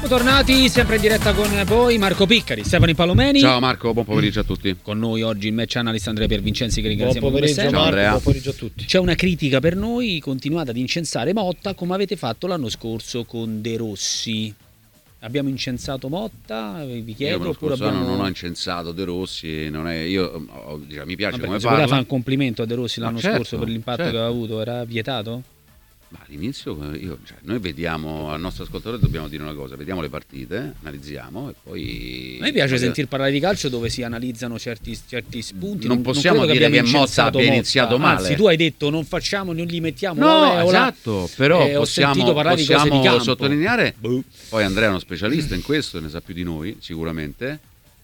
Siamo tornati sempre in diretta con voi, Marco Piccari, Stefano Palomeni. Ciao Marco, buon pomeriggio a tutti. Con noi oggi il match analyst Andrea Piervincenzi, che ringraziamo. Buon pomeriggio Ciao, Andrea. Buon pomeriggio a tutti. C'è una critica per noi: continuate ad incensare Motta come avete fatto l'anno scorso con De Rossi. Abbiamo incensato Motta, vi chiedo. Io Oppure abbiamo... non ho abbiamo... incensato De Rossi, non è... mi piace come se poteva parla. fare un complimento a De Rossi l'anno certo, scorso per l'impatto che aveva avuto, era vietato? Ma all'inizio noi vediamo, al nostro ascoltatore dobbiamo dire una cosa: vediamo le partite, analizziamo e poi... A me piace sentir parlare di calcio dove si analizzano certi spunti. Non possiamo dire che Motta abbia iniziato male. Anzi, tu hai detto non gli mettiamo no, esatto, però possiamo sottolineare. Poi Andrea è uno specialista in questo, ne sa più di noi sicuramente,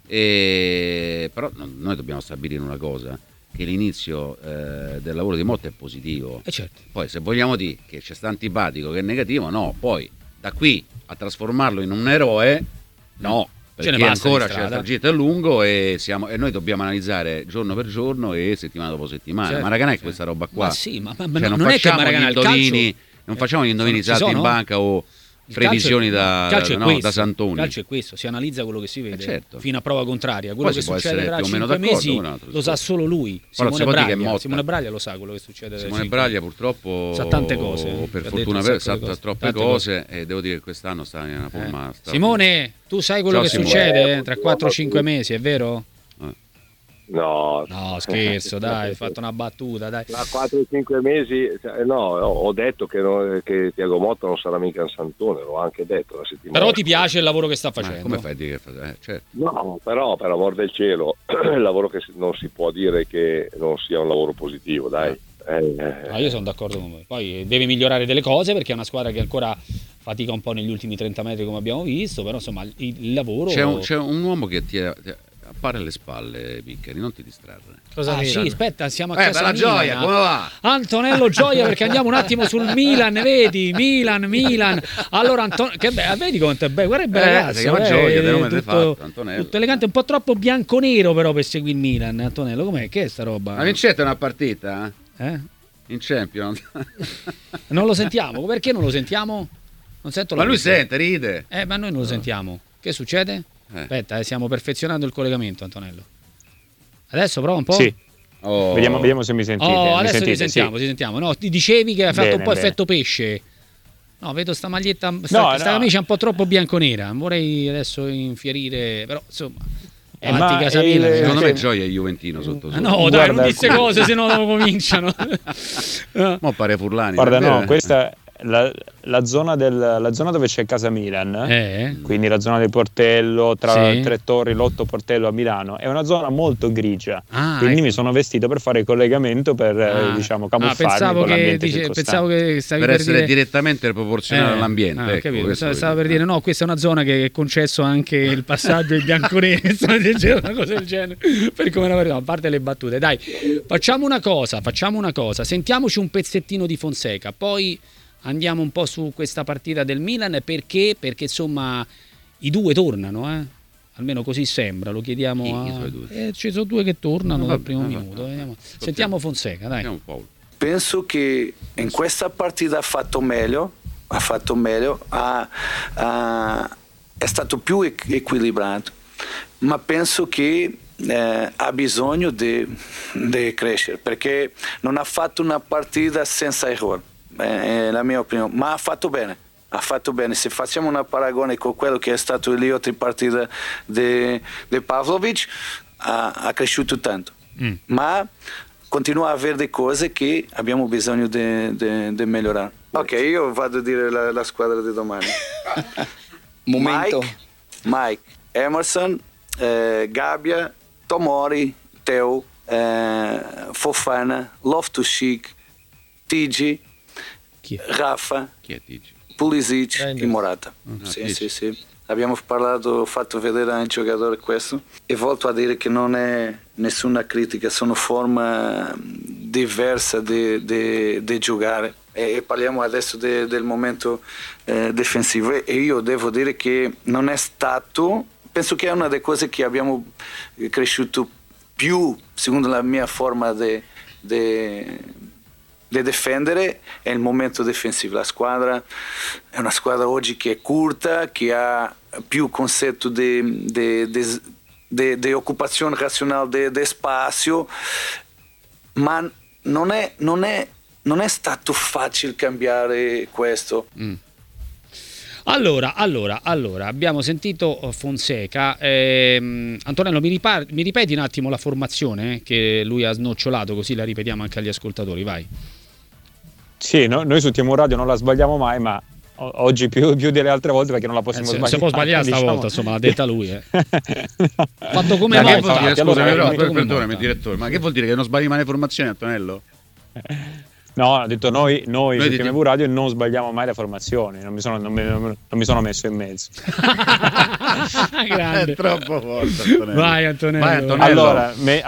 però noi dobbiamo stabilire una cosa: che l'inizio del lavoro di Motta è positivo. Certo. Poi se vogliamo dire che c'è sta antipatico, che è negativo, no. Poi da qui a trasformarlo in un eroe, no, perché ancora c'è il tragitto è lungo e noi dobbiamo analizzare giorno per giorno e settimana dopo settimana. Certo, Maracanà è questa roba qua. Ma sì, ma non è che Maracanà il calcio... non facciamo gli indovini salti in banca o previsioni da Santoni. Il calcio è questo, si analizza quello che si vede, certo, fino a prova contraria. Quello poi che succede tra 5 mesi lo sa solo lui. Simone Braglia lo sa quello che succede. Simone Braglia purtroppo sa tante cose, per fortuna sa troppe cose e devo dire che quest'anno sta in una forma Simone, tu sai quello che succede tra 4-5 mesi, è vero? No, scherzo, dai, hai fatto una battuta, dai. Tra 4-5 mesi, no, ho detto che Thiago Motta non sarà mica un santone, l'ho anche detto la settimana. Però ti piace il lavoro che sta facendo? Come fai a dire che fa? Certo. No, però per amor del cielo, il lavoro che non si può dire che non sia un lavoro positivo, dai. Io sono d'accordo con voi. Poi deve migliorare delle cose perché è una squadra che ancora fatica un po' negli ultimi 30 metri, come abbiamo visto, però insomma il lavoro... C'è un uomo che ti appare alle spalle, Piccari, non ti distrarre. Sì, aspetta, siamo a casa bella Gioia, come va? Antonello Gioia, perché andiamo un attimo sul Milan, vedi? Milan. Allora vedi quanto è bello, guarda, è bel ragazzo, si chiama Gioia, tutto elegante, un po' troppo bianconero però per seguire il Milan. Antonello, com'è? Che è sta roba? Ma vincete una partita? In Champions? Non lo sentiamo, perché non lo sentiamo? Non sento ma lui sente, ride. Ma noi non lo sentiamo. Che succede? Aspetta, stiamo perfezionando il collegamento, Antonello. Adesso prova un po'? Sì. Vediamo se mi sentite. Adesso ti sentiamo. No, ti dicevi che hai fatto un po' effetto pesce. No, vedo sta maglietta, sta camicia un po' troppo bianconera. Vorrei adesso infierire, però insomma. Secondo me Gioia è Juventino sotto. No, dai, non disse cose, se no cominciano. Mo pare Furlani. Guarda, no, questa la zona dove c'è casa Milan, quindi la zona del Portello tra Tre Torri, l'Otto Portello a Milano, è una zona molto grigia, quindi mi sono vestito per fare il collegamento per camuffarmi con l'ambiente circostante. Pensavo che stavi per essere direttamente proporzionale all'ambiente. Capito. Stavo per dire, no, questa è una zona che è concesso anche il passaggio in bianconero, una cosa del genere, per come a parte le battute. Dai, facciamo una cosa, sentiamoci un pezzettino di Fonseca, poi andiamo un po' su questa partita del Milan, perché insomma i due tornano, almeno così sembra, lo chiediamo ci sono due che tornano dal primo minuto. Sentiamo Fonseca, dai. Penso che in questa partita ha fatto meglio, è stato più equilibrato, ma penso che ha bisogno di crescere, perché non ha fatto una partita senza errori. È la mia opinione, ma ha fatto bene. Se facciamo una paragone con quello che è stato le altre partite di Pavlovic, ha cresciuto tanto, ma continua a avere delle cose che abbiamo bisogno di migliorare. Ok, io vado a dire la squadra di domani. Momento. Mike, Emerson, Gabbia, Tomori, Teo, Fofana, Loftus-Cheek, Tigi, Rafa, Pulisic e Morata. Sì. Abbiamo fatto vedere a un giocatore questo e volto a dire che non è nessuna critica, sono forma diversa di giocare e parliamo adesso del momento difensivo e io devo dire che non è stato, penso che è una delle cose che abbiamo cresciuto più secondo la mia forma di difendere e il momento difensivo. La squadra è una squadra oggi che è corta, che ha più concetto di occupazione razionale di spazio, ma non è stato facile cambiare questo. Allora, abbiamo sentito Fonseca. Antonello, mi ripeti un attimo la formazione che lui ha snocciolato, così la ripetiamo anche agli ascoltatori, vai. Sì, noi su Timo Radio non la sbagliamo mai, ma oggi più delle altre volte perché non la possiamo sbagliare. Si può sbagliare stavolta, insomma, l'ha detta lui. Fatto come Mozart. Perdonami, direttore, ma che vuol dire che non sbagli mai le formazioni, Antonello? No, ha detto noi su TMV Radio non sbagliamo mai le formazioni, non mi sono messo in mezzo. Grande. È troppo forte, Antonello. Vai Antonello. Allora,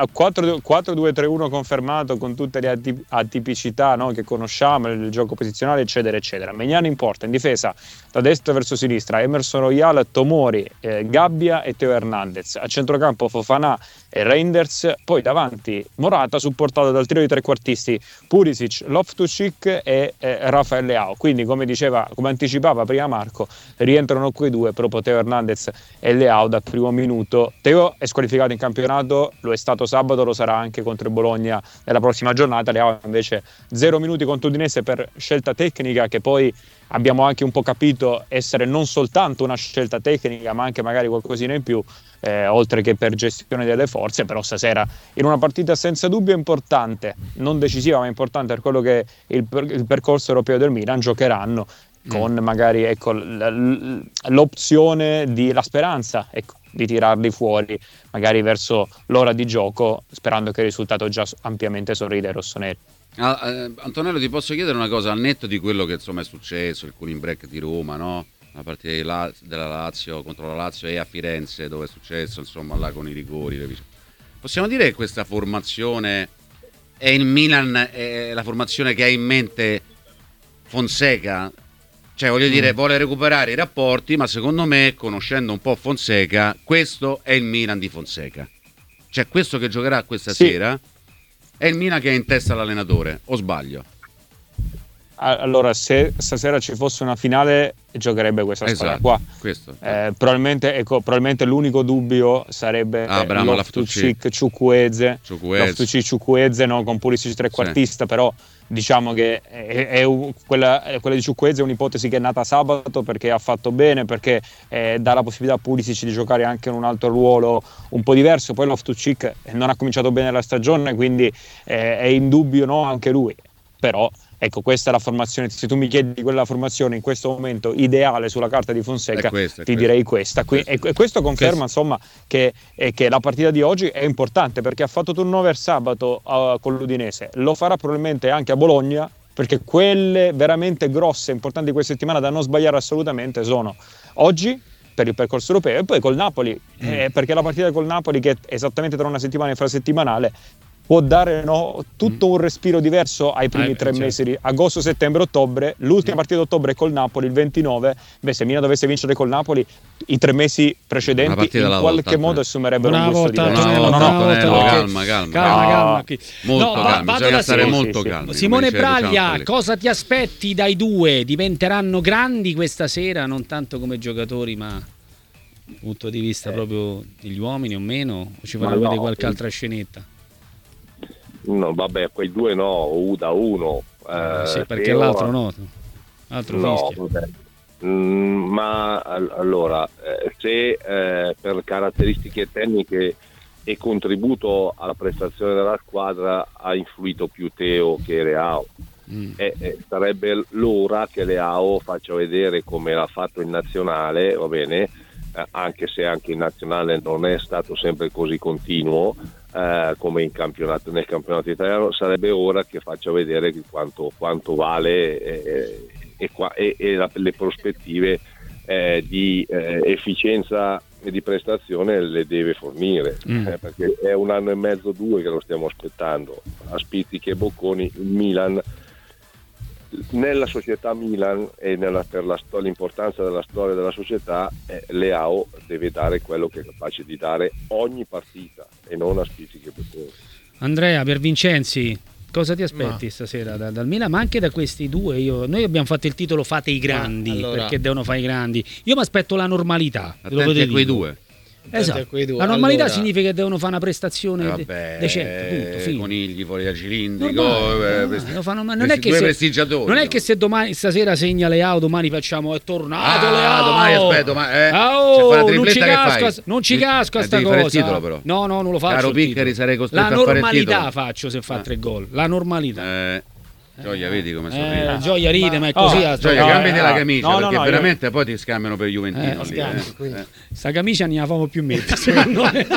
4-2-3-1 confermato con tutte le atipicità, no, che conosciamo, il gioco posizionale eccetera eccetera. Magnani in porta, in difesa da destra verso sinistra Emerson Royal, Tomori, Gabbia e Teo Hernandez. A centrocampo Fofana e Reinders, poi davanti Morata supportato dal trio di trequartisti Pulisic, Loftus-Cheek e Rafael Leao. Quindi come anticipava prima Marco, rientrano quei due, proprio Teo Hernandez e Leao dal primo minuto. Teo è squalificato in campionato, lo è stato sabato, lo sarà anche contro il Bologna nella prossima giornata. Leao invece 0 minuti contro Udinese per scelta tecnica, che poi abbiamo anche un po' capito essere non soltanto una scelta tecnica ma anche magari qualcosina in più, oltre che per gestione delle forze. Però stasera in una partita senza dubbio importante, non decisiva ma importante per quello che è il percorso europeo del Milan, giocheranno con magari l'opzione la speranza di tirarli fuori magari verso l'ora di gioco, sperando che il risultato già ampiamente sorrida ai rossoneri. Antonello, ti posso chiedere una cosa, al netto di quello che insomma è successo, il cooling break di Roma, no? La partita della Lazio contro la Lazio e a Firenze dove è successo insomma là con i rigori, possiamo dire che questa formazione è il Milan, è la formazione che ha in mente Fonseca? Cioè voglio dire, vuole recuperare i rapporti, ma secondo me, conoscendo un po' Fonseca, questo è il Milan di Fonseca. Cioè questo che giocherà questa sera è il Milan che ha in testa l'allenatore, o sbaglio? Allora, se stasera ci fosse una finale, giocherebbe questa squadra qua. Probabilmente l'unico dubbio sarebbe Loftus-Cheek, Ciukwueze, no, con Pulisic trequartista, però diciamo che quella di Ciukwueze è un'ipotesi che è nata sabato perché ha fatto bene, perché dà la possibilità a Pulisic di giocare anche in un altro ruolo un po' diverso. Poi Loftus-Cheek non ha cominciato bene la stagione, quindi è in dubbio, no, anche lui. Però ecco, questa è la formazione. Se tu mi chiedi quella formazione in questo momento ideale sulla carta di Fonseca, direi questa. E questo conferma insomma che la partita di oggi è importante, perché ha fatto turnover sabato con l'Udinese, lo farà probabilmente anche a Bologna, perché quelle veramente grosse, importanti di questa settimana da non sbagliare assolutamente sono oggi per il percorso europeo e poi col Napoli, perché la partita col Napoli, che è esattamente tra una settimana infrasettimanale, può dare tutto un respiro diverso ai primi 3 mesi di agosto, settembre, ottobre. L'ultima partita d'ottobre è col Napoli il 29. Se Milan dovesse vincere col Napoli, i 3 mesi precedenti in qualche modo assumerebbero un gusto diverso. Calma. Molto calma, bisogna stare molto calmi. Simone Braglia, cosa ti aspetti dai due? Diventeranno grandi questa sera, non tanto come giocatori ma dal punto di vista proprio degli uomini o meno? O ci fanno vedere qualche altra scenetta? No, vabbè, quei due no, da uno. Sì, perché l'altro no. L'altro fischia. Ma allora, se per caratteristiche tecniche e contributo alla prestazione della squadra ha influito più Teo che Leao, sarebbe l'ora che Leao faccia vedere come l'ha fatto in nazionale, va bene, anche se anche in nazionale non è stato sempre così continuo come nel campionato italiano. Sarebbe ora che faccia vedere quanto vale le prospettive di efficienza e di prestazione le deve fornire, perché è 1 anno e mezzo, 2 che lo stiamo aspettando a spizzichi e bocconi. Il Milan, nella società Milan e per l'importanza della storia della società, Leao deve dare quello che è capace di dare ogni partita e non a spizzichi e bocconi. Andrea, per Vincenzi, Cosa ti aspetti stasera dal Milan, ma anche da questi due? Noi abbiamo fatto il titolo Fate i grandi, perché devono fare i grandi. Io mi aspetto la normalità. Attenti a quei due. Esatto. La normalità significa che devono fare una prestazione decente, punto, conigli fuori da cilindri, non è che due prestigiatori. Non è che se stasera segna Leao, domani facciamo è tornato Leao. Domani aspetto, non ci casco a sta cosa. Fare il titolo, però. No, non lo faccio. Caro Piccari, sarei costretto a fare il titolo. La normalità faccio se fa 3 gol. La normalità. Gioia, vedi come sorride. Gioia ride, ma è così. Gioia, cambiati la camicia, perché veramente poi ti scambiano per Juventino. Sta camicia ne avevamo più mettere, secondo me.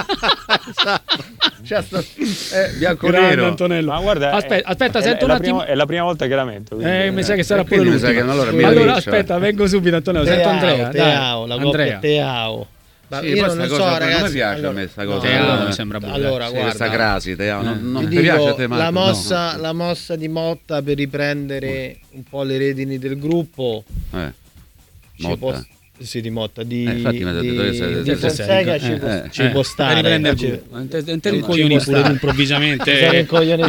Bianco nero. Antonello. Ma guarda, aspetta, sento un attimo. È la prima volta che la metto. Mi sa che sarà pure l'ultima. Allora aspetta, vengo subito, Antonello. Sento Andrea. La coppia Teao. Ma io non so, ragazzi. Non mi piace a me questa cosa. Mi sembra buona. Allora, guarda, questa crasi, non ti mi piace a te, la mossa di Motta per riprendere un po' le redini del gruppo. Motta. Di Motta, infatti mi ha detto di Fonseca ci può stare. Rincoglioni pure improvvisamente.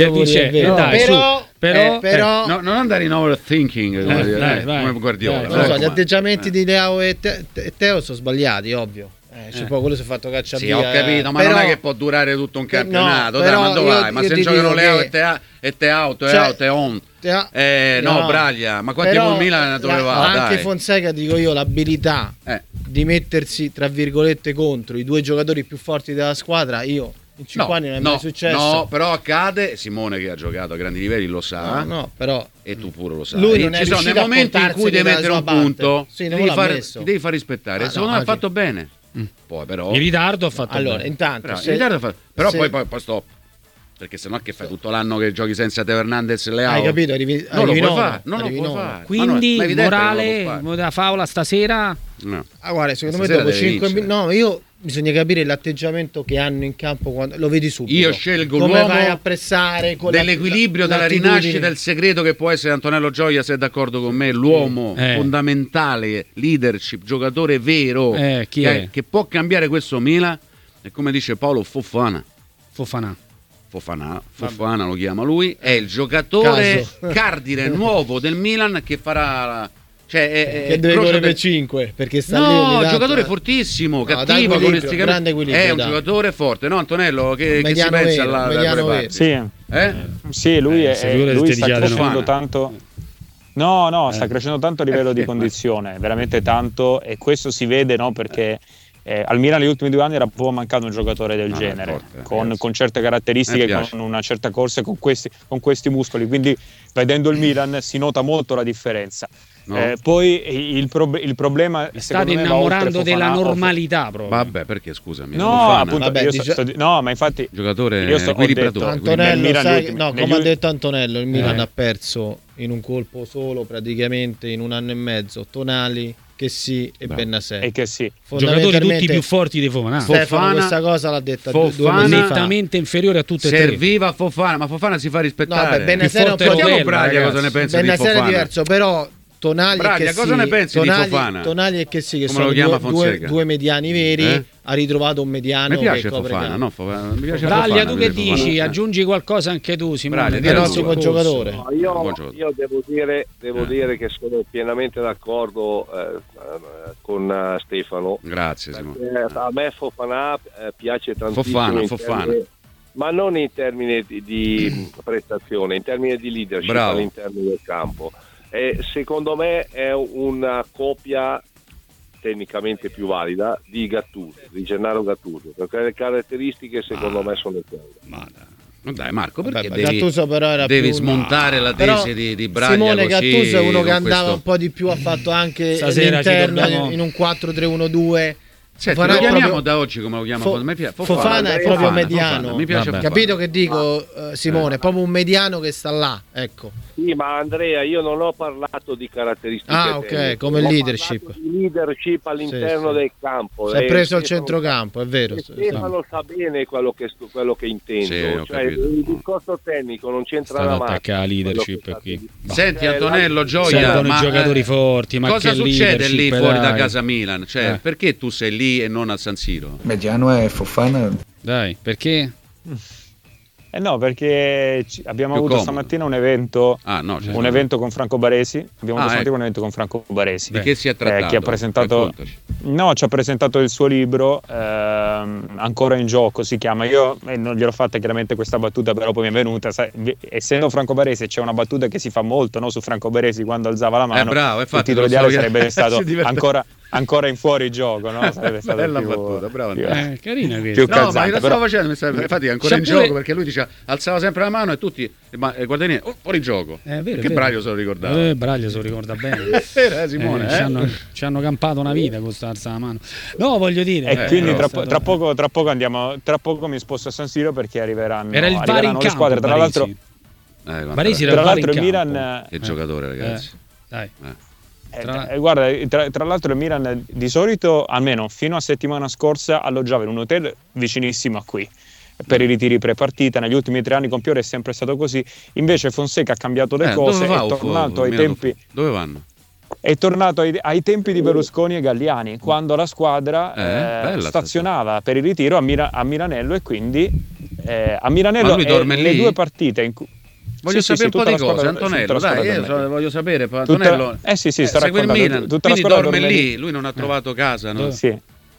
Però non andare in overthinking come Guardiola. Gli atteggiamenti di Leao e Teo sono sbagliati, ovvio. Quello si è fatto cacciare via. Ho capito, ma non è che può durare tutto un campionato. Ma dove vai? Ma se giocano Leao e Teao, Braglia, ma quanti gol Milan dove va? Anche Fonseca, dico io, l'abilità di mettersi tra virgolette contro i due giocatori più forti della squadra, io in 5 anni non è mai successo. No, però accade, Simone che ha giocato a grandi livelli lo sa. Però e tu pure lo sai. Lui non è ci sono dei momenti in cui devi mettere un punto, devi far rispettare. Secondo me ha fatto bene. Poi però in ritardo ha fatto allora bene. Intanto però poi stop, perché sennò che fai tutto l'anno che giochi senza Teo Hernandez e Leao, hai capito? Non lo puoi fare. Quindi morale da favola stasera guarda, secondo me dopo 5 minuti bisogna capire l'atteggiamento che hanno in campo quando lo vedi subito. Io scelgo come l'uomo vai a pressare con dell'equilibrio, della rinascita del segreto, che può essere Antonello Gioia, se è d'accordo con me, l'uomo fondamentale, leadership, giocatore vero, che può cambiare questo Milan. E come dice Paolo, Fofana lo chiama lui, è il giocatore cardine nuovo del Milan che farà che deve correre per 5 perché sta lì giocatore fortissimo, cattivo, grande equilibrio, è un giocatore forte, no Antonello? Che si pensa alla sì, lui sta crescendo tanto. Sta crescendo tanto a livello di condizione, veramente tanto, e questo si vede, no? Perché al Milan negli ultimi 2 anni era proprio mancato un giocatore del genere, con certe caratteristiche, con una certa corsa, con questi muscoli, quindi vedendo il Milan si nota molto la differenza. Poi il problema state innamorando della normalità proprio. Vabbè, perché scusami, ma infatti giocatore equilibratore. Antonello, come ha detto Antonello, il Milan ha perso in un colpo solo praticamente in 1 anno e mezzo Tonali, Kessie e Bennacer, e Kessie, giocatori tutti più forti di Fofana. Questa cosa l'ha detta nettamente inferiore a tutte e tre. Serviva Fofana, ma Fofana si fa rispettare. Bennacer è un po' Braglia, cosa ne pensa di Fofana? Bennacer è diverso, però Tonali Braglia, cosa ne pensi di Fofana? Tonali e Kessie, che sono due mediani veri, ha ritrovato un mediano. Mi piace Fofana, mi piace Braglia, tu che dici? Aggiungi qualcosa anche tu, Simone? È un ottimo giocatore. Io devo dire che sono pienamente d'accordo con Stefano. Grazie Simone. A me Fofana piace tantissimo. Fofana. Ma non in termini di prestazione, in termini di leadership all'interno del campo. Secondo me è una copia tecnicamente più valida di Gattuso, di Gennaro Gattuso, perché le caratteristiche secondo me sono quelle. Ma dai Marco, perché devi smontare la tesi di Braglia? Simone così, Gattuso è uno che andava un po' di più, ha fatto anche l'interno in un 4-3-1-2. Senti, lo chiamiamo da oggi come lo chiama Fofana è proprio mediano. Mi piace Fofana. Capito che dico, Simone? È proprio un mediano che sta là, ecco. Sì, ma Andrea, io non ho parlato di caratteristiche ok, come leadership. Di leadership all'interno del campo. Si è preso al centrocampo, è vero. Stefano sa bene quello che intendo. Il discorso tecnico non c'entra la mano. Attacca la leadership qui. Senti Antonello Gioia, ma giocatori forti, ma cosa succede lì fuori da casa Milan? Perché tu sei lì e non a San Siro? Mediano è Fofana. Dai, perché? No, perché abbiamo avuto stamattina un evento, un evento con Franco Baresi. Abbiamo avuto stamattina un evento con Franco Baresi. Di che si è trattato? Che ha presentato, ci ha presentato il suo libro, Ancora in gioco si chiama. Io non gliel'ho fatta chiaramente questa battuta, però poi mi è venuta. Essendo Franco Baresi, c'è una battuta che si fa molto, no, su Franco Baresi quando alzava la mano. Bravo, il titolo ideale sarebbe stato ancora in fuori gioco, no? Sarebbe stata bella battuta, bravo. Carina questa. No, ma io la stavo facendo, infatti è ancora in gioco, perché lui diceva, alzava sempre la mano e tutti guardani, fuori gioco. Che Braglio se lo ricordava. Braglio se lo ricorda bene. È vero, Simone. Ci hanno campato una vita con sta alza la mano. No, voglio dire. E quindi tra poco andiamo, tra poco mi sposto a San Siro perché arriveranno le squadre, tra l'altro. Baresi tra l'altro il Milan che giocatore, ragazzi. Dai. Guarda, tra l'altro il Milan di solito, almeno fino a settimana scorsa, alloggiava in un hotel vicinissimo a qui per i ritiri pre-partita. Negli ultimi 3 anni con Piore è sempre stato così. Invece Fonseca ha cambiato le cose, è tornato ai tempi. Dove vanno? È tornato ai tempi di Berlusconi e Galliani, quando la squadra stazionava per il ritiro a Milanello, e quindi a Milanello le 2 partite in cui voglio sapere un po' di cose, Antonello, dai, io voglio sapere, Antonello. Segue il Milan, quindi dorme lì, lui non ha trovato casa, no? Sì.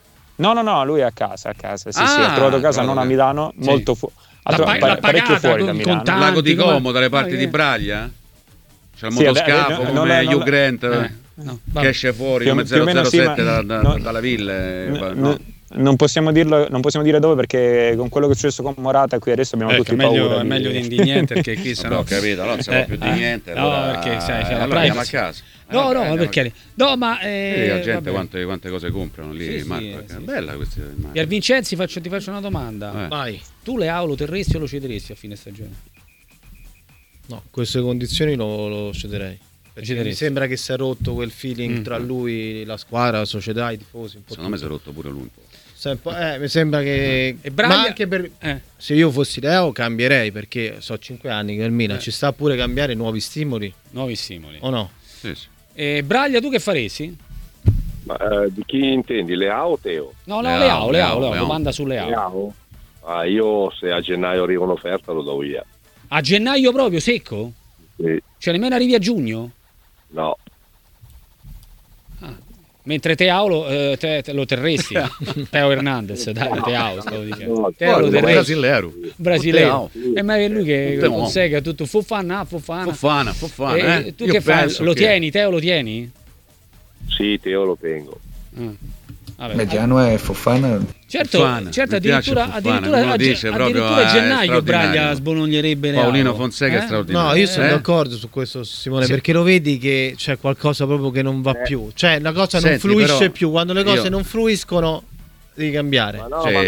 No, lui è a casa, ha trovato casa non a Milano, molto parecchio fuori da Milano. Lago di Como, dalle parti di Braglia? C'è il motoscafo come Hugh Grant che esce fuori come 007 dalla villa. Non possiamo dire dove, perché con quello che è successo con Morata qui adesso abbiamo tutti paura. È meglio di niente, perché qui se no ho capito, allora non siamo più di niente. No, perché allora andiamo a casa. No, perché no, ma la gente quante cose comprano lì, Marco. È bella questa. Pier Vincenzi, ti faccio una domanda. Vai. Tu Leao lo terresti o lo cederesti a fine stagione? No, queste condizioni lo cederei. Mi sembra che si è rotto quel feeling tra lui, la squadra, la società, i tifosi. Secondo me si è rotto pure lui un po'. Mi sembra che ma anche se io fossi Leo cambierei, perché so 5 anni che il Milan ci sta pure cambiare nuovi stimoli o no? Sì. Braglia, tu che faresti? Di chi intendi, Leao o Teo? No, Leao. Domanda su Leao. Io se a gennaio arriva un'offerta lo do via. A gennaio proprio secco? Sì. Cioè nemmeno arrivi a giugno? No. Mentre Teao lo terresti. Teo Hernandez, dai, Teao stavo dicendo. No, Teo lo terresti. Brasiliano. E ma è lui che Fonseca tutto Fofana. Tu io che fai? Lo tieni, Teo lo tieni? Sì, Teo lo tengo. Mediano è Fofana. Certo, addirittura gennaio Braglia sbologlierebbe Paolino Fonseca è straordinario. No, io sono d'accordo su questo, Simone, perché lo vedi che c'è qualcosa proprio che non va più. Cioè la cosa non fluisce più. Quando le cose non fluiscono devi cambiare.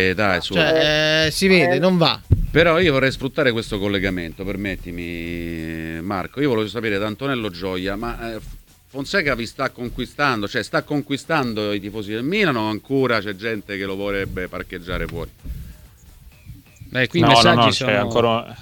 Si vede, non va. Però io vorrei sfruttare questo collegamento, permettimi Marco. Io volevo sapere da Antonello Gioia, ma Fonseca vi sta conquistando, cioè sta conquistando i tifosi del Milan, o ancora c'è gente che lo vorrebbe parcheggiare fuori? Qui i messaggi sono ancora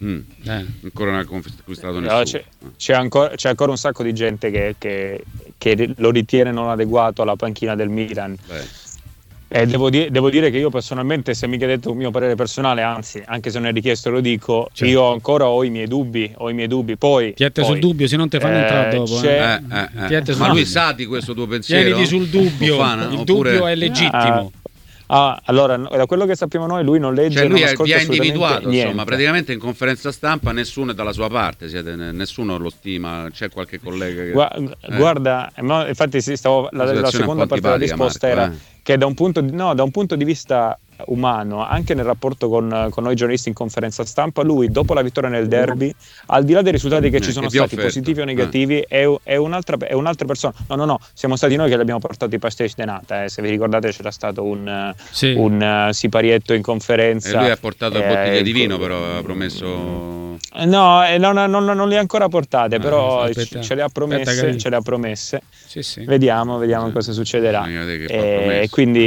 non ha conquistato nessuno. C'è ancora un sacco di gente che lo ritiene non adeguato alla panchina del Milan. E devo dire che io personalmente, se mi chiedete un mio parere personale, anzi, anche se non è richiesto lo dico, io ancora ho i miei dubbi. Poi tiette sul dubbio, se non ti fanno entrare dopo. Ma lui sa di questo tuo pensiero? Tieniti sul dubbio, il dubbio è legittimo. Allora, da quello che sappiamo noi, lui non legge, lui vi ha individuato, niente. Insomma, praticamente in conferenza stampa nessuno è dalla sua parte, nessuno lo stima, c'è qualche collega che... Guarda, infatti la seconda parte della risposta Marco, era che da un punto di vista umano, anche nel rapporto con noi giornalisti in conferenza stampa, lui dopo la vittoria nel derby, al di là dei risultati che ci sono stati, positivi o negativi, è un'altra persona. No, siamo stati noi che le abbiamo portato i pastéis de nata, se vi ricordate c'era stato un siparietto in conferenza. E lui ha portato le bottiglie di vino, però aveva promesso... non le ha ancora portate, però ce le ha promesse. Sì. Vediamo cosa succederà. E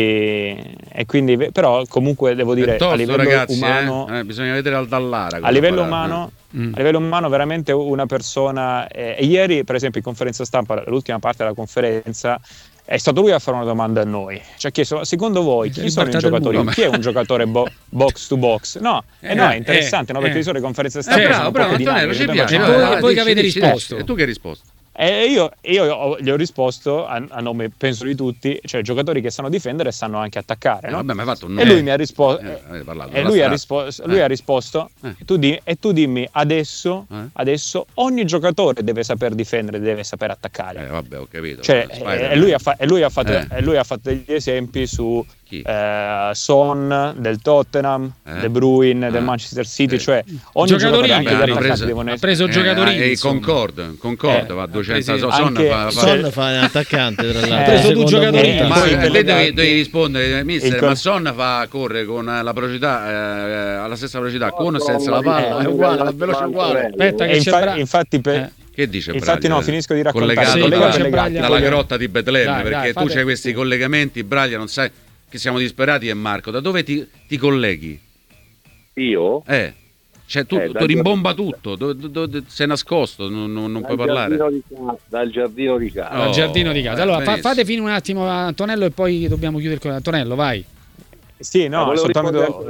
quindi però comunque devo dire, tosto, a livello ragazzi, umano bisogna vedere al Dallara a livello umano veramente una persona, e ieri per esempio in conferenza stampa, l'ultima parte della conferenza, è stato lui a fare una domanda a noi. Ci ha chiesto: secondo voi chi sono i giocatori? Chi è un giocatore box to box? No, no, è interessante, no? Perché di solito le conferenze stampa bravo, Antonello, ci piace. E voi che avete risposto? E tu che hai risposto? E io gli ho risposto a nome, penso, di tutti, cioè giocatori che sanno difendere e sanno anche attaccare, no? Vabbè, ma hai fatto un e lui mi ha risposto lui ha risposto e tu dimmi adesso ogni giocatore deve saper difendere, deve saper attaccare. Vabbè, ho capito. Cioè, e lui ha fatto degli esempi su Son del Tottenham, De Bruyne del Manchester City, cioè ogni giocatore, anche gli attaccanti devono essere. Ha preso giocatori e Concord va a 200. Son fa attaccante, tra l'altro. Ha preso due giocatori. Ma lei devi rispondere, mister, ma Son corre con la velocità alla stessa velocità, con o senza la palla? È uguale, la velocità è uguale. Aspetta che infatti che dice Infatti Braglia? No, finisco di raccontare. Collegato dalla grotta di Betlemme, perché tu c'hai questi collegamenti, Braglia, non sai che siamo disperati, e Marco, da dove ti colleghi? Io? Cioè tu rimbomba tutto, sei nascosto, non puoi parlare. Dal giardino di casa. Dal giardino di casa. Allora fate fine un attimo Antonello e poi dobbiamo chiudere con Antonello, vai. Sì, no, soltanto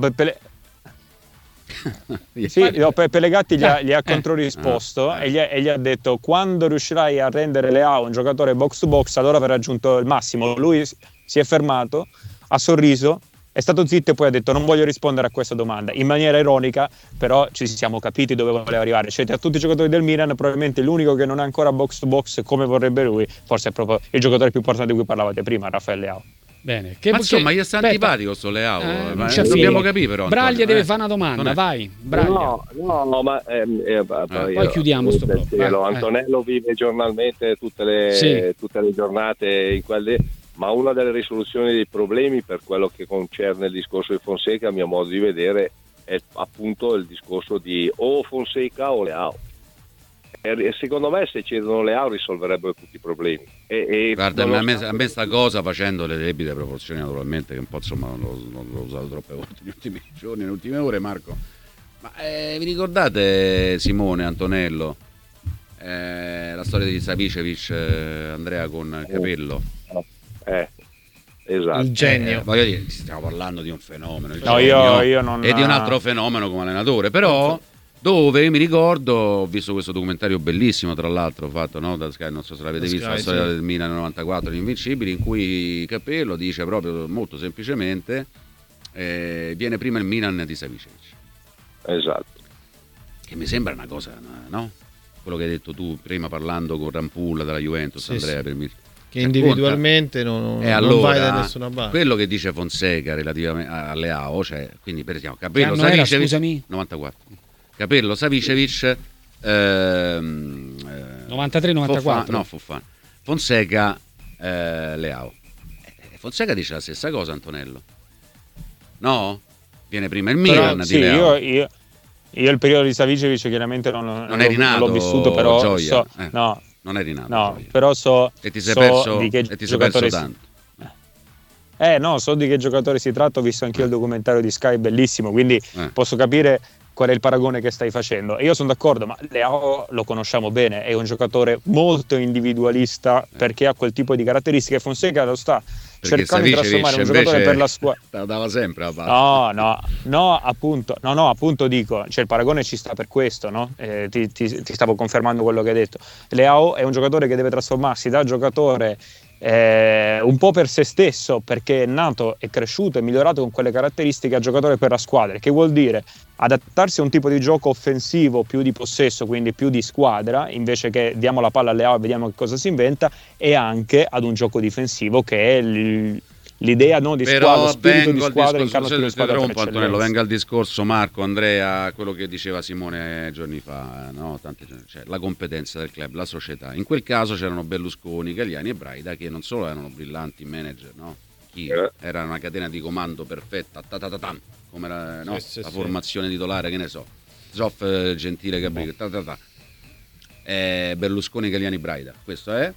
Pelegatti gli ha controrisposto e gli ha detto: quando riuscirai a rendere Leao un giocatore box to box, allora avrà raggiunto il massimo. Lui si è fermato, ha sorriso, è stato zitto e poi ha detto: non voglio rispondere a questa domanda, in maniera ironica, però ci siamo capiti dove voleva arrivare. Cioè, tra tutti i giocatori del Milan, probabilmente l'unico che non è ancora box to box come vorrebbe lui, forse è proprio il giocatore più importante di cui parlavate prima, Raffaele Leao. Bene. Ma insomma, gli sta antipatico sto Leao, dobbiamo capire però. Braglia deve fare una domanda, vai. Braglia. No, ma poi chiudiamo sto blocco. Antonello vive giornalmente tutte le giornate in quelle, ma una delle risoluzioni dei problemi per quello che concerne il discorso di Fonseca, a mio modo di vedere, è appunto il discorso di o Fonseca o Leao. E secondo me se cedono Leao risolverebbero tutti i problemi. Guarda, a me sta cosa, facendo le debite proporzioni naturalmente, che un po' insomma l'ho usato troppe volte negli ultimi giorni, nelle ultime ore, Marco, ma vi ricordate Simone, Antonello, la storia di Savicevic, Andrea con Capello? Esatto. Il genio. Voglio dire, stiamo parlando di un fenomeno, io non, e di un altro fenomeno come allenatore, però dove mi ricordo, ho visto questo documentario bellissimo, tra l'altro fatto da Sky, non so se l'avete visto, la storia del Milan 94, gli Invincibili, in cui Capello dice proprio molto semplicemente viene prima il Milan di Savicevic. Esatto. Che mi sembra una cosa, no? Quello che hai detto tu prima parlando con Rampulla della Juventus, Andrea, per me. Che individualmente non vai da nessuna parte. Quello che dice Fonseca relativamente a Leao, cioè, quindi per esempio Capello, Savicevic, 94. Capello, Savicevic, 93-94. Fofana. Fonseca, Leao. Fonseca dice la stessa cosa, Antonello. No? Viene prima il Milan di Leao. Io il periodo di Savicevic chiaramente non eri nato, l'ho vissuto, però Gioia. Non eri nato. No, Gioia. però e ti sei perso tanto. So di che giocatore si tratta, ho visto anch'io il documentario di Sky, bellissimo, quindi posso capire qual è il paragone che stai facendo. E io sono d'accordo, ma Leao lo conosciamo bene, è un giocatore molto individualista perché ha quel tipo di caratteristiche. Fonseca lo sta cercando di trasformare un giocatore per la squadra. La dava sempre la palla. Appunto dico, cioè il paragone ci sta per questo, no? Ti stavo confermando quello che hai detto. Leao è un giocatore che deve trasformarsi da giocatore un po' per se stesso, perché è nato, è cresciuto e migliorato con quelle caratteristiche, a giocatore per la squadra, che vuol dire adattarsi a un tipo di gioco offensivo più di possesso, quindi più di squadra, invece che diamo la palla a Leao e vediamo che cosa si inventa, e anche ad un gioco difensivo che è l'idea di squadra, spirito di squadra, incarnazione di squadra. Antonello, venga al discorso, Marco, Andrea, quello che diceva Simone giorni fa, cioè, la competenza del club, la società. In quel caso c'erano Berlusconi, Galliani e Braida, che non solo erano brillanti manager, era una catena di comando perfetta, come la formazione titolare, che ne so, Zoff, Gentile, Gabriele, Berlusconi, Galliani, Braida. Questo è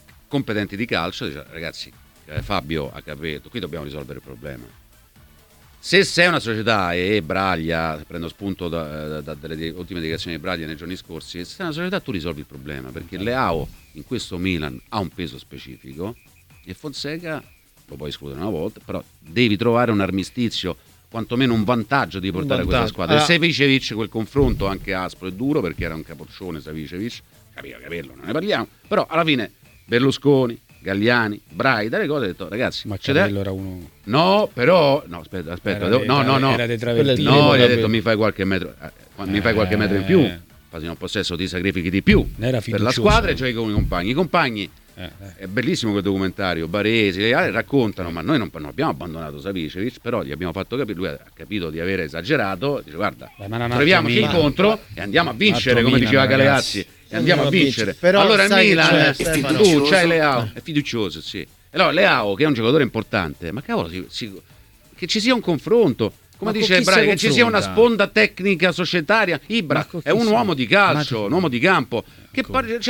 competenti di calcio, dice, ragazzi, Fabio ha capito, qui dobbiamo risolvere il problema. Se sei una società, e Braglia, prendo spunto dalle ultime dichiarazioni di Braglia nei giorni scorsi, se sei una società tu risolvi il problema, perché Leao in questo Milan ha un peso specifico e Fonseca lo puoi escludere una volta, però devi trovare un armistizio, quantomeno un vantaggio di portare questa squadra. Savicevic, quel confronto anche aspro e duro, perché era un capoccione Savicevic, capello, non ne parliamo, però alla fine Berlusconi, Galliani, Brai, dalle cose, ho detto ragazzi, ma Capello era uno. No, però no, aspetta, no. Era dei travertini. No, gli ha detto mi fai qualche metro in più. Quasi non possesso, ti sacrifichi di più per la squadra e giochi con i compagni. I compagni è bellissimo quel documentario, Baresi, le altre raccontano, ma noi non abbiamo abbandonato Savicevic, però gli abbiamo fatto capire, lui ha capito di aver esagerato, dice guarda, troviamoci incontro e andiamo a vincere, come diceva Galeazzi, e andiamo a vincere. Però allora il Milan, tu c'hai Leao, è fiducioso, sì. Allora Leao, che è un giocatore importante, ma cavolo, che ci sia un confronto. Come dice Braga, che ci sia una sponda tecnica societaria. Ibra è un uomo di calcio, un uomo di campo. Che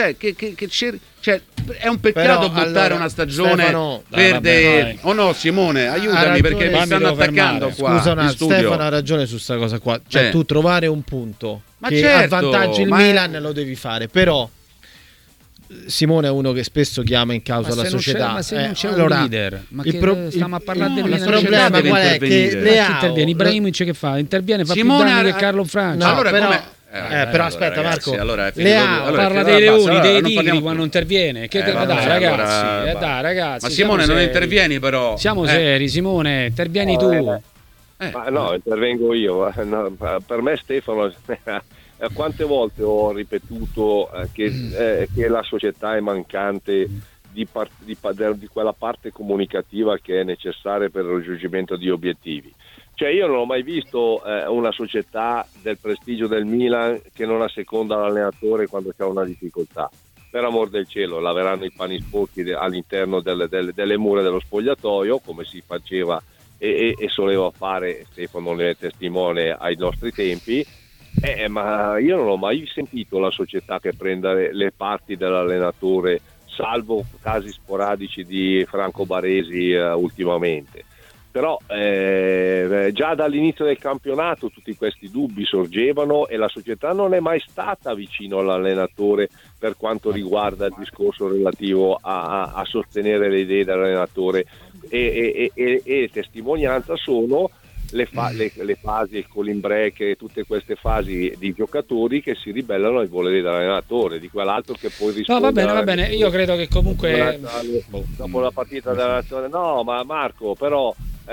è un peccato buttare una stagione verde. O no, Simone, aiutami perché mi stanno attaccando qua. Scusa, Stefano ha ragione su questa cosa qua. Cioè, tu trovare un punto che avvantaggi il Milan lo devi fare, però. Simone è uno che spesso chiama in causa la società. Ma se non c'è un leader, ma stiamo a parlare del Milan. Il problema qual è? Che Leao interviene, Ibrahimovic che fa? Interviene, fa Simone più danni che Carlo Francia. No, allora però aspetta, ragazzi, Marco. Leao parla dei leoni, dei tigri quando interviene. Dai ragazzi. Ma Simone non intervieni però. Siamo seri, Simone, intervieni tu. Ma no, intervengo io. Per me Stefano quante volte ho ripetuto che la società è mancante di quella parte comunicativa che è necessaria per il raggiungimento di obiettivi. Cioè io non ho mai visto una società del prestigio del Milan che non asseconda l'allenatore quando c'è una difficoltà. Per amor del cielo, laveranno i panni sporchi all'interno delle mura dello spogliatoio, come si faceva e soleva fare, Stefano ne è testimone ai nostri tempi. Ma io non ho mai sentito la società che prenda le parti dell'allenatore, salvo casi sporadici di Franco Baresi ultimamente. Però già dall'inizio del campionato tutti questi dubbi sorgevano e la società non è mai stata vicino all'allenatore per quanto riguarda il discorso relativo a sostenere le idee dell'allenatore e testimonianza sono le fasi, il cooling break e tutte queste fasi di giocatori che si ribellano ai voleri dell'allenatore, di quell'altro che poi risponde. No, va bene, io credo che comunque dopo la partita dell'allenatore, no, ma Marco, però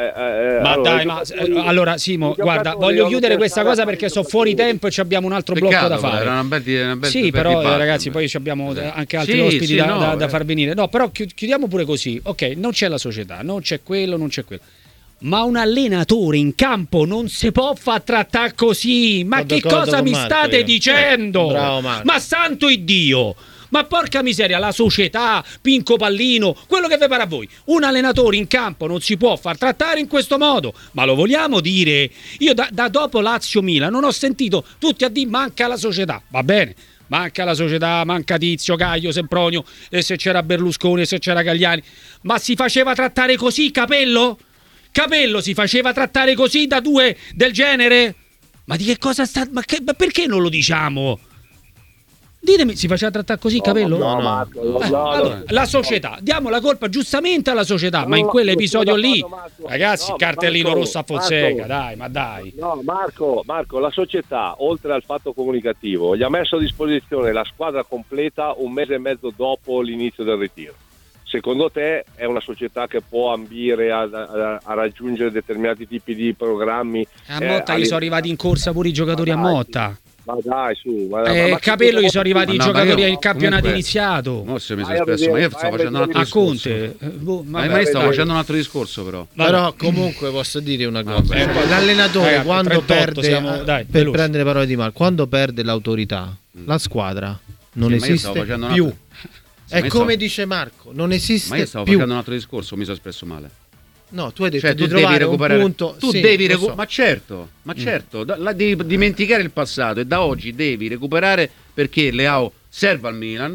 allora Simo, guarda, voglio chiudere questa cosa perché sono fuori tempo e abbiamo un altro blocco da fare. Era una bel però ragazzi, poi abbiamo anche altri ospiti da far venire. No, però chiudiamo pure così. Ok, non c'è la società, non c'è quello. Ma un allenatore in campo non si può far trattare così. Ma che cosa mi state dicendo? Bravo, ma santo Iddio! Ma porca miseria, la società, Pinco Pallino, quello che vi pare a voi. Un allenatore in campo non si può far trattare in questo modo. Ma lo vogliamo dire? Io da dopo Lazio-Milan non ho sentito tutti a dire manca la società. Va bene, manca la società, manca Tizio, Caio, Sempronio, e se c'era Berlusconi, e se c'era Galliani. Ma si faceva trattare così Capello? Capello si faceva trattare così da due del genere? Ma di che cosa sta... Ma perché non lo diciamo? Ditemi, si faceva trattare così Capello? No. Allora, la società, diamo la colpa giustamente alla società, ma in quell'episodio lì, ragazzi, cartellino rosso a Fonseca, dai. No, Marco, la società, oltre al fatto comunicativo, gli ha messo a disposizione la squadra completa un mese e mezzo dopo l'inizio del ritiro. Secondo te è una società che può ambire a raggiungere determinati tipi di programmi? A Motta gli sono arrivati in corsa pure i giocatori a Motta. Ma dai, su. Capello gli sono arrivati i giocatori al campionato iniziato. No, se mi sono espresso, ma io stavo facendo un altro discorso. Ma io stavo facendo un altro discorso, però. Però comunque posso dire una cosa. L'allenatore quando perde, per prendere le parole di Marco, quando perde l'autorità, la squadra non esiste più. È come dice Marco, non esiste più. Ma io stavo facendo un altro discorso, mi sono espresso male. No, tu hai detto di trovare un punto. Tu devi recuperare. Ma certo, devi dimenticare il passato e da oggi devi recuperare perché Leao serve al Milan.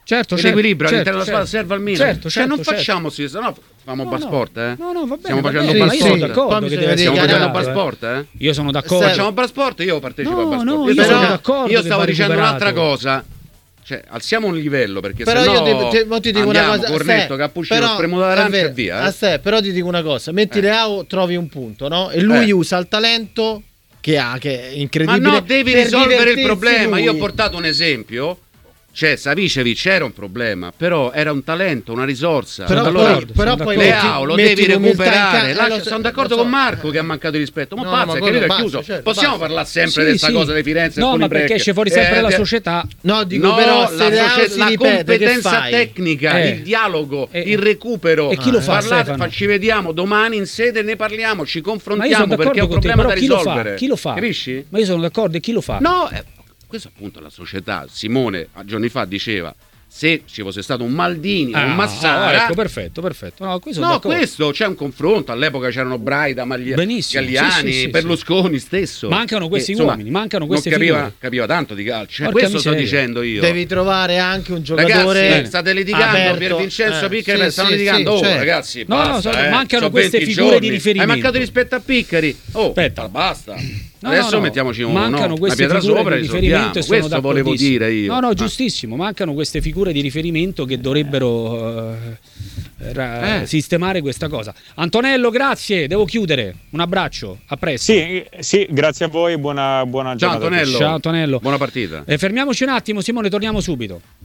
l'equilibrio all'interno della squadra serve al Milan. Non facciamo se no facciamo bar sport, No, va bene. Stiamo facendo bar sport. Sono d'accordo che deve stiamo facendo bar sport, Io sono d'accordo. Facciamo bar sport, io partecipo a bar sport. Io sono d'accordo. Io stavo dicendo un'altra cosa. Cioè, alziamo un livello, perché però sennò ti dico una cosa, cornetto, cappuccino, spremuto d'arancia e via. Però ti dico una cosa, metti Leao, trovi un punto, no? E lui usa il talento che ha, che è incredibile. Ma no, devi risolvere il problema. Lui. Io ho portato un esempio. Cioè, Savicevic era un problema, però era un talento, una risorsa. Però poi Leao lo devi recuperare. Sono d'accordo con Marco che ha mancato di rispetto. Ma pazza, che lui è chiuso. Certo, possiamo parlare sempre di questa cosa di Firenze? No, ma perché esce fuori sempre la società. No, dico però la competenza tecnica, il dialogo, il recupero. E chi lo fa? Ci vediamo domani in sede, ne parliamo, ci confrontiamo perché è un problema da risolvere. Chi lo fa? Capisci? Ma io sono d'accordo, e chi lo fa? No, questo appunto la società. Simone giorni fa diceva: se ci fosse stato un Maldini o un Massara, ecco, perfetto. Questo c'è un confronto. All'epoca c'erano Braida, Galliani, Berlusconi stesso. Mancano questi uomini, mancano queste figure. Capiva tanto di calcio. Questo sto dicendo io. Devi trovare anche un giocatore. Ragazzi, state litigando. Pier Vincenzo Piccari stanno litigando. Ragazzi, mancano queste figure di riferimento. Hai mancato rispetto a Piccari. Aspetta, basta. Adesso mettiamoci mancano queste una pietra sopra e risolviamo. Questo volevo dire io. No, giustissimo. Mancano queste figure di riferimento che dovrebbero sistemare questa cosa. Antonello, grazie. Devo chiudere. Un abbraccio. A presto. Sì, grazie a voi. Buona giornata. Ciao Antonello. Ciao Antonello. Buona partita. Fermiamoci un attimo, Simone. Torniamo subito.